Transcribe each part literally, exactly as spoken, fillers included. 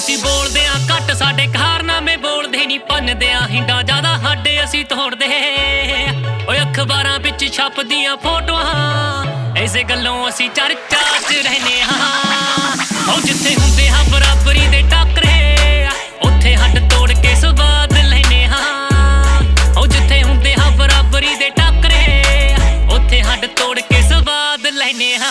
ਅਸੀਂ ਬੋਲਦੇ ਆ ਘੱਟ ਸਾਡੇ ਕਾਰਨਾਮੇ ਬੋਲਦੇ ਨਹੀਂ ਪੰਨਦੇ ਆ ਹਿੰਡਾ ਜ਼ਿਆਦਾ ਸਾਡੇ ਅਸੀਂ ਤੋੜਦੇ ਓਏ ਅਖਬਾਰਾਂ ਵਿੱਚ ਛਪਦੀਆਂ ਫੋਟੋਆਂ ਐਸੇ ਗੱਲੋਂ ਅਸੀਂ ਚਰਚਾ 'ਚ ਰਹਿੰਦੇ ਹਾਂ ਓ ਜਿੱਥੇ ਹੁੰਦੇ ਆ ਬਰਾਬਰੀ ਦੇ ਟੱਕਰੇ ਉੱਥੇ ਹੱਡ ਤੋੜ ਕੇ ਸਵਾਦ ਲੈਨੇ ਹਾਂ ਓ ਜਿੱਥੇ ਹੁੰਦੇ ਆ ਬਰਾਬਰੀ ਦੇ ਟੱਕਰੇ ਉੱਥੇ ਹੱਡ ਤੋੜ ਕੇ ਸਵਾਦ ਲੈਨੇ ਹਾਂ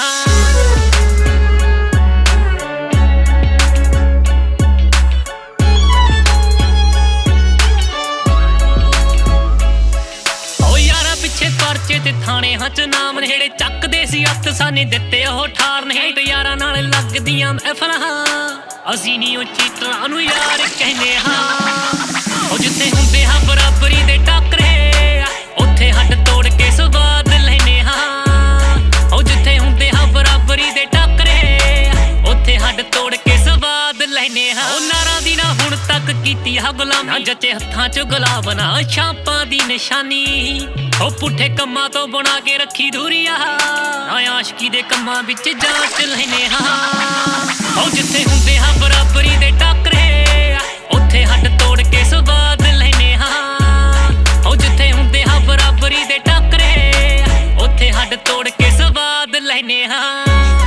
ਤੇ ਥਾਣੇ ਹੱਥ ਨਾਮ ਨੇੜੇ ਚੱਕਦੇ ਸੀ ਹੱਥ ਸਾਨੇ ਦਿੱਤੇ ਉਹ ਠਾਰ ਨੇੜ ਯਾਰਾਂ ਨਾਲ ਲੱਗਦੀਆਂ ਮਹਿਫਲਾਂ ਅਸੀਂ ਨਹੀਂ ਉਹ ਚੀਟਰਾਂ ਨੂੰ ਯਾਰ ਕਹਿੰਦੇ ਹਾਂ ਉਹ ਜਿੱਥੇ ਹੁੰਦੇ ਆ ਬਰਾਬਰੀ ਦੇ ਟੱਕਰੇ ਉੱਥੇ ਹੱਡ ਤੋੜ ਕੇ ਸਵਾਦ ਲੈਨੇ ਹਾਂ ਉਹ ਜਿੱਥੇ ਹੁੰਦੇ ਆ ਬਰਾਬਰੀ ਦੇ ਟੱਕਰੇ ਉੱਥੇ ਹੱਡ ਤੋੜ ਕੇ ਸਵਾਦ ਲੈਨੇ ਹਾਂ ਉਹ ਨਾਰਾਂ ਦੀ ਨਾ ਹੁਣ ਤੱਕ ਕੀਤੀ ਆ ਗੁਲਾਮੀ ਜੱਚੇ ਹੱਥਾਂ 'ਚ ਗੁਲਾਬ ਨਾ ਛਾਪਾਂ ਦੀ ਨਿਸ਼ਾਨੀ ਉਹ ਪੁੱਠੇ ਕੰਮਾਂ ਤੋਂ ਬਣਾ ਕੇ ਰੱਖੀ ਦੂਰੀਆਂ ਨਾ ਆਸ਼ਕੀ ਦੇ ਕੰਮਾਂ ਵਿੱਚ ਜਾਂਚ ਲੈਨੇ ਹਾਂ ਉਹ ਜਿੱਥੇ ਹੁੰਦੇ ਆ ਬਰਾਬਰੀ ਦੇ ਟੱਕਰੇ ਉੱਥੇ ਹੱਡ ਤੋੜ ਕੇ ਸਵਾਦ ਲੈਨੇ ਹਾਂ ਉਹ ਜਿੱਥੇ ਹੁੰਦੇ ਆ ਬਰਾਬਰੀ ਦੇ ਟੱਕਰੇ ਉੱਥੇ ਹੱਡ ਤੋੜ ਕੇ ਸਵਾਦ ਲੈਨੇ ਹਾਂ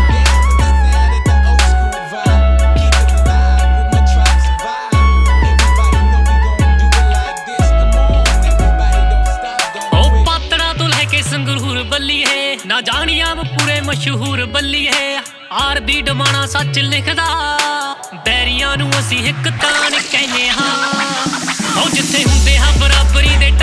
ਸੰਗਰੂਰ ਬੱਲੀਏ ਨਾ ਜਾਣੀਆਂ ਪੂਰੇ ਮਸ਼ਹੂਰ ਬੱਲੀਏ ਆਰ ਦੀ ਡਮਾਣਾ ਸੱਚ ਲਿਖਦਾ ਬੈਰੀਆਂ ਨੂੰ ਅਸੀਂ ਇੱਕ ਤਾਣ ਕਹਿੰਦੇ ਹਾਂ ਉਹ ਜਿੱਥੇ ਹੁੰਦੇ ਆ ਬਰਾਬਰੀ ਦੇ